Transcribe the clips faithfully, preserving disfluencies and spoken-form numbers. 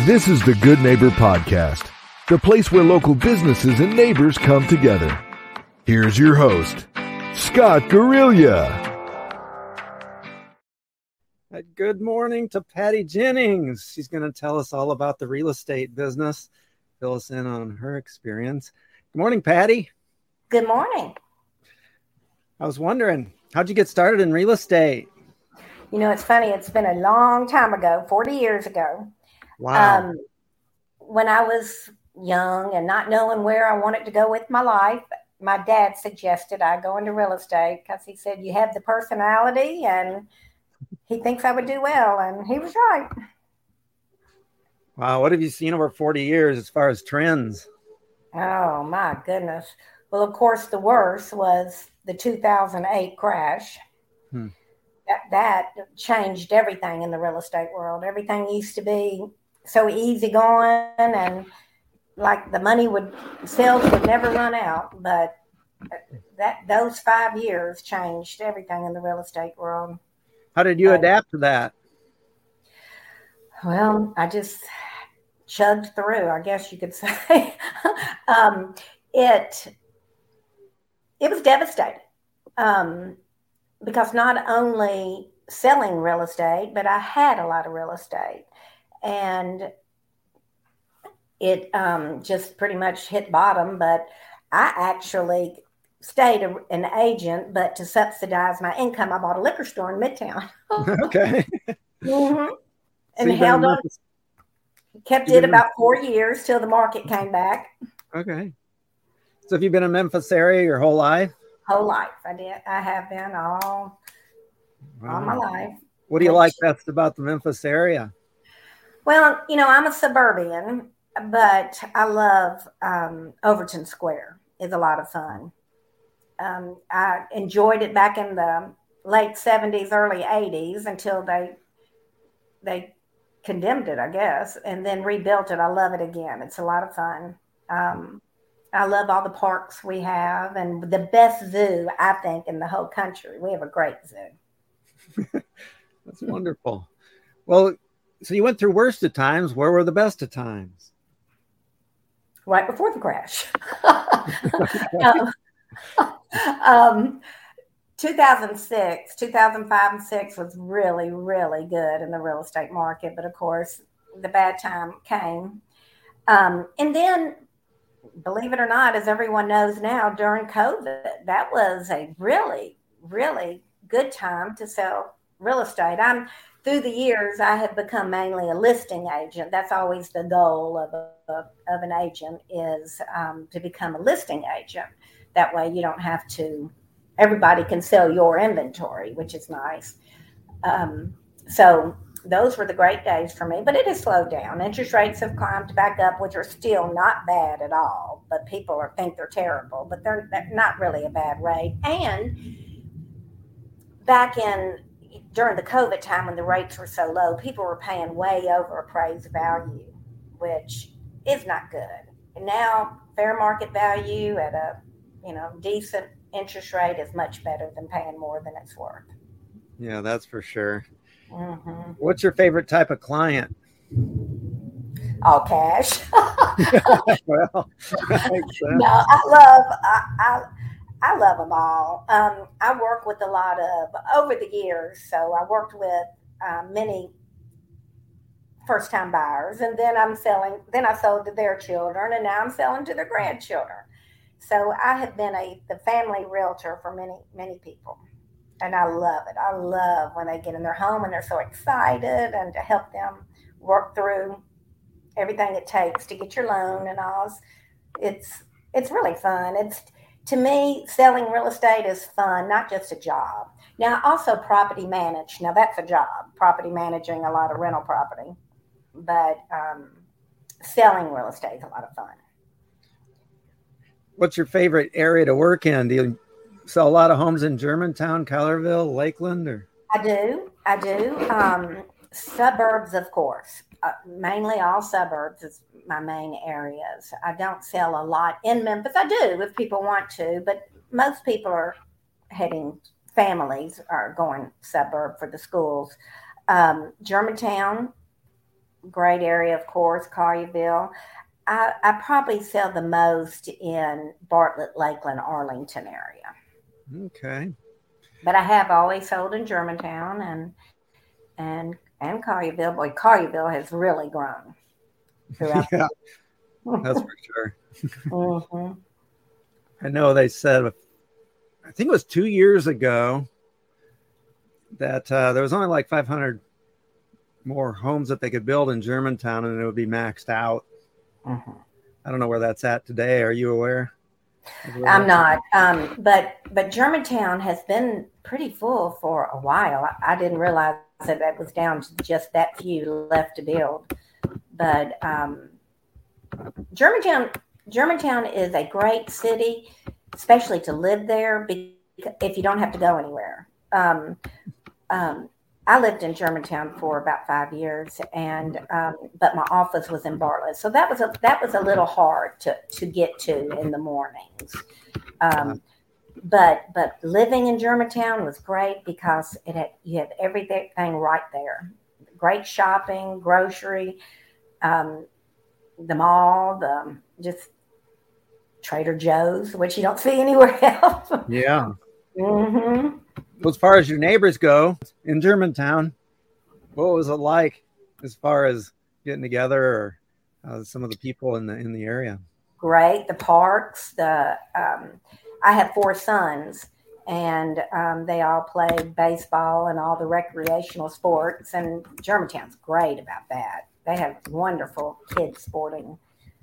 This is the Good Neighbor Podcast, the place where local businesses and neighbors come together. Here's your host, Scott Guerrilla. Good morning to Patty Jennings. She's going to tell us all about the real estate business, fill us in on her experience. Good morning, Patty. Good morning. I was wondering, how'd you get started in real estate? You know, it's funny. It's been a long time ago, forty years ago. Wow. Um, when I was young and not knowing where I wanted to go with my life, my dad suggested I go into real estate because he said, you have the personality and he thinks I would do well. And he was right. Wow. What have you seen over forty years as far as trends? Oh, my goodness. Well, of course, the worst was the two thousand eight crash. Hmm. That, that changed everything in the real estate world. Everything used to be so easy going and like the money would, sales would never run out. But that those five years changed everything in the real estate world. How did you Uh, adapt to that? Well, I just chugged through, I guess you could say. um, it it was devastating um, because not only selling real estate, but I had a lot of real estate. And it um, just pretty much hit bottom. But I actually stayed a, an agent, but to subsidize my income, I bought a liquor store in Midtown. Okay. Mm-hmm. And you've been held in on, Memphis- kept you've it been- about four years till the market came back. Okay. So have you been in Memphis area your whole life? Whole life, I did. I have been all, all my Wow. life. What do you Which- like best about the Memphis area? Well, you know, I'm a suburban, but I love um, Overton Square. It's a lot of fun. Um, I enjoyed it back in the late seventies, early eighties until they they condemned it, I guess, and then rebuilt it. I love it again. It's a lot of fun. Um, I love all the parks we have and the best zoo, I think, in the whole country. We have a great zoo. That's wonderful. Well, so you went through worst of times. Where were the best of times? Right before the crash. um, um, two thousand six, two thousand five and six was really, really good in the real estate market. But of course, the bad time came. Um, and then, believe it or not, as everyone knows now, during COVID, that was a really, really good time to sell real estate. I'm through the years, I have become mainly a listing agent. That's always the goal of a, of an agent is um, to become a listing agent. That way, you don't have to. Everybody can sell your inventory, which is nice. Um, so those were the great days for me. But it has slowed down. Interest rates have climbed back up, which are still not bad at all. But people are, think they're terrible. But they're, they're not really a bad rate. And back in during the COVID time when the rates were so low, people were paying way over appraised value, which is not good. And now fair market value at a, you know, decent interest rate is much better than paying more than it's worth. Yeah, that's for sure. Mm-hmm. What's your favorite type of client? All cash. Well, that makes sense. No, I love, I, I, I love them all. Um, I work with a lot of, over the years, so I worked with uh, many first-time buyers, and then I'm selling, then I sold to their children, and now I'm selling to their grandchildren. So I have been a the family realtor for many, many people, and I love it. I love when they get in their home and they're so excited and to help them work through everything it takes to get your loan and all. It's, it's really fun. It's, To me, selling real estate is fun, not just a job. Now, I also property manage. Now, that's a job, property managing a lot of rental property. But um, selling real estate is a lot of fun. What's your favorite area to work in? Do you sell a lot of homes in Germantown, Colorville, Lakeland? Or I do. I do. Um, suburbs, of course. Uh, mainly all suburbs is my main areas. I don't sell a lot in Memphis. I do if people want to, but most people are heading, families are going suburb for the schools. Um, Germantown, great area, of course, Collierville. I, I probably sell the most in Bartlett, Lakeland, Arlington area. Okay. But I have always sold in Germantown and and and Collierville. Boy, Collierville has really grown throughout. Yeah, that's for sure. Mm-hmm. I know they said, I think it was two years ago, that uh, there was only like five hundred more homes that they could build in Germantown, and it would be maxed out. Mm-hmm. I don't know where that's at today. Are you aware? I'm not, um, but but Germantown has been pretty full for a while. I, I didn't realize that that was down to just that few left to build. But um, Germantown, Germantown is a great city, especially to live there if you don't have to go anywhere. Um, um, I lived in Germantown for about five years, and um, but my office was in Bartlett, so that was a that was a little hard to to get to in the mornings. Um, but but living in Germantown was great because it had you had everything right there. Great shopping, grocery, um, the mall, the just Trader Joe's, which you don't see anywhere else. Yeah. Mm-hmm. Well, as far as your neighbors go in Germantown, what was it like as far as getting together, or uh, some of the people in the in the area? Great. The parks, the um, I have four sons, and um, they all play baseball and all the recreational sports, and Germantown's great about that. They have wonderful kids sporting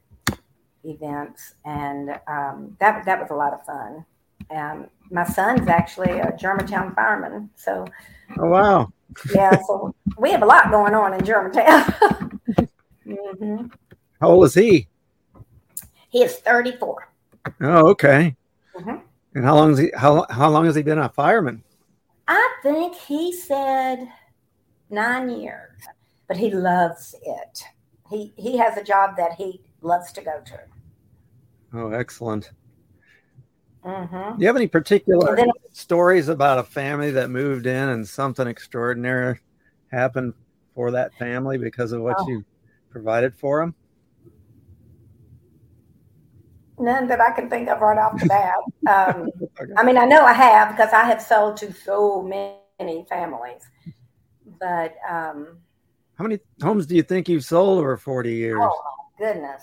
events, and um, that that was a lot of fun. Um, my son's actually a Germantown fireman, so oh wow, yeah. So we have a lot going on in Germantown. Mm-hmm. How old is he? He is thirty-four. Oh, okay. Mm-hmm. And how long has he how how long has he been a fireman? I think he said nine years, but he loves it. He he has a job that he loves to go to. Oh, excellent. Mm-hmm. Do you have any particular then, stories about a family that moved in and something extraordinary happened for that family because of what oh. you provided for them? None that I can think of right off the bat. Um, okay. I mean, I know I have because I have sold to so many families. But um, how many homes do you think you've sold over forty years? Oh my goodness.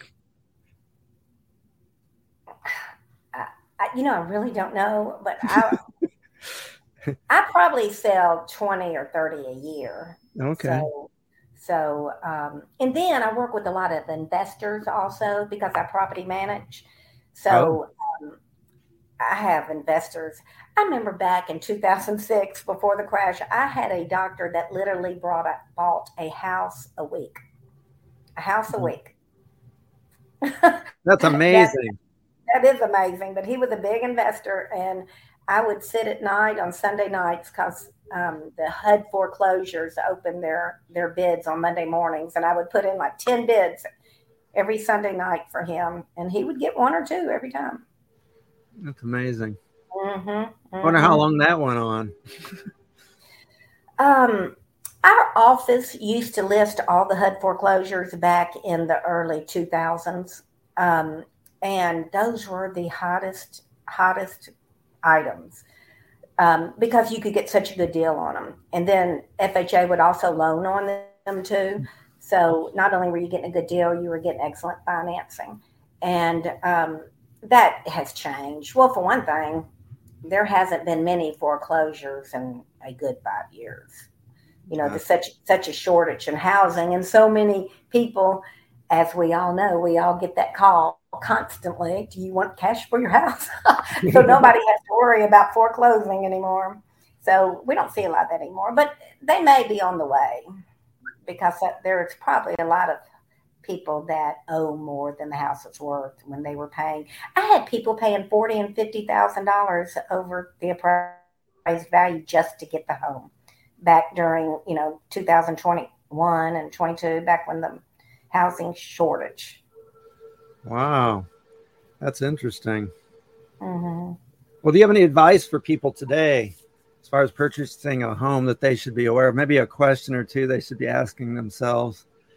I, you know, I really don't know, but I, I probably sell twenty or thirty a year. Okay. So, so um, and then I work with a lot of investors also because I property manage. So oh. um, I have investors. I remember back in two thousand six, before the crash, I had a doctor that literally brought a, bought a house a week, a house a week. That's amazing. That is amazing, but he was a big investor, and I would sit at night on Sunday nights because um, the H U D foreclosures opened their, their bids on Monday mornings, and I would put in like ten bids every Sunday night for him, and he would get one or two every time. That's amazing. Mm-hmm, mm-hmm. I wonder how long that went on. um, our office used to list all the H U D foreclosures back in the early two thousands. Um, And those were the hottest, hottest items um, because you could get such a good deal on them. And then F H A would also loan on them too. So not only were you getting a good deal, you were getting excellent financing. And um, that has changed. Well, for one thing, there hasn't been many foreclosures in a good five years. You know, there's such, such a shortage in housing, and so many people, as we all know, we all get that call constantly. Do you want cash for your house? So nobody has to worry about foreclosing anymore. So we don't see a lot of that anymore, but they may be on the way because there's probably a lot of people that owe more than the house is worth when they were paying. I had people paying forty and fifty thousand dollars over the appraised value just to get the home back during, you know, two thousand twenty-one and twenty-two, back when the housing shortage. Wow, that's interesting. Mm-hmm. Well, do you have any advice for people today as far as purchasing a home that they should be aware of? Maybe a question or two they should be asking themselves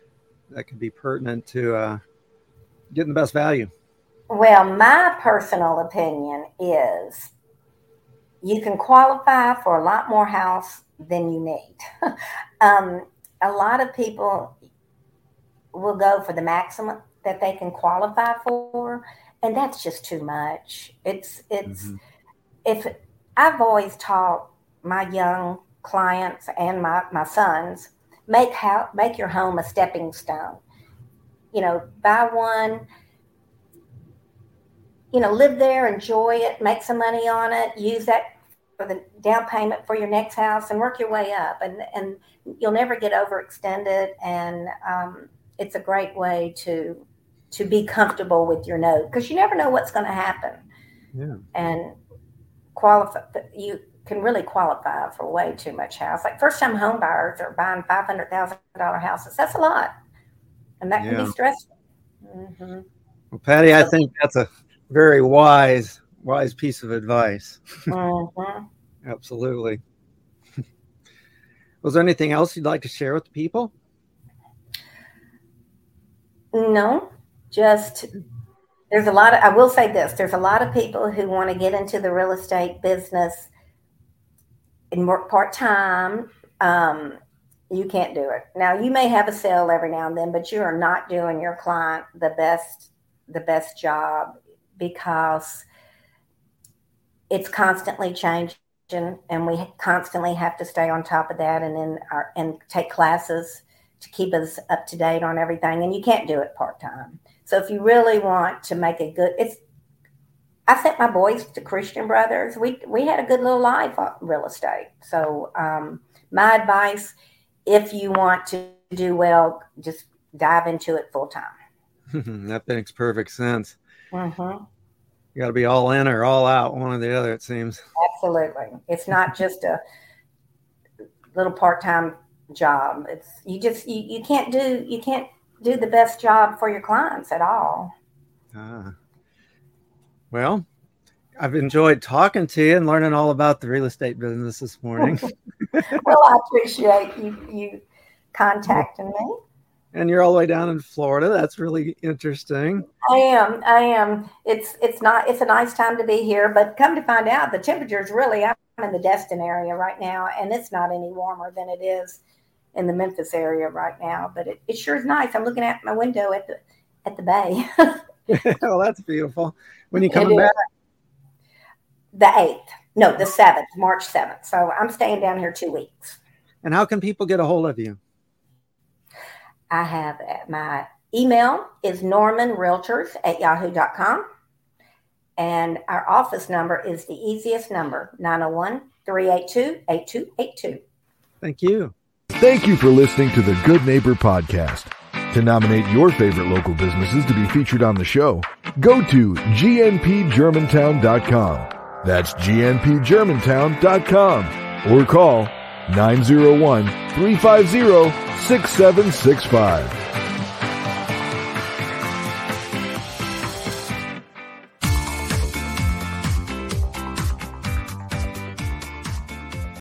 that could be pertinent to uh, getting the best value? Well, my personal opinion is you can qualify for a lot more house than you need. um, a lot of people will go for the maximum that they can qualify for, and that's just too much. It's it's mm-hmm. if I've always taught my young clients and my, my sons, make how make your home a stepping stone. You know, buy one, you know, live there, enjoy it, make some money on it, use that for the down payment for your next house, and work your way up. And and you'll never get overextended. And um, it's a great way to to be comfortable with your note, because you never know what's going to happen. Yeah. And qualify, you can really qualify for way too much house. Like first time home buyers are buying five hundred thousand dollars houses. That's a lot. And that can yeah. be stressful. Mm-hmm. Well, Patty, I think that's a very wise, wise piece of advice. Mm-hmm. Absolutely. Was there anything else you'd like to share with the people? No, just there's a lot of, I will say this, there's a lot of people who want to get into the real estate business and work part-time. Um, you can't do it. Now, you may have a sale every now and then, but you are not doing your client the best, the best job, because it's constantly changing, and we constantly have to stay on top of that, and then our, and take classes to keep us up to date on everything. And you can't do it part-time. So if you really want to make a good, it's, I sent my boys to Christian Brothers. We, we had a good little life on real estate. So um, my advice, if you want to do well, just dive into it full time. That makes perfect sense. Mm-hmm. You got to be all in or all out, one or the other, it seems. Absolutely. It's not just a little part-time job. It's you just you, you can't do you can't do the best job for your clients at all. Ah. Well, I've enjoyed talking to you and learning all about the real estate business this morning. Well, I appreciate you you contacting me. And you're all the way down in Florida. That's really interesting. I am. I am. It's it's not. It's a nice time to be here, but come to find out, the temperature is really. I'm in the Destin area right now, and it's not any warmer than it is in the Memphis area right now. But it, it sure is nice. I'm looking out my window at the at the bay. Well, that's beautiful. When you coming back? The eighth. No, the seventh, March seventh. So I'm staying down here two weeks. And how can people get a hold of you? I have my email is normanrealtors at yahoo dot com. And our office number is the easiest number, nine oh one, three eight two, eight two eight two. Thank you. Thank you for listening to the Good Neighbor Podcast. To nominate your favorite local businesses to be featured on the show, go to G N P Germantown dot com. That's G N P Germantown dot com. Or call nine oh one, three five zero, six seven six five.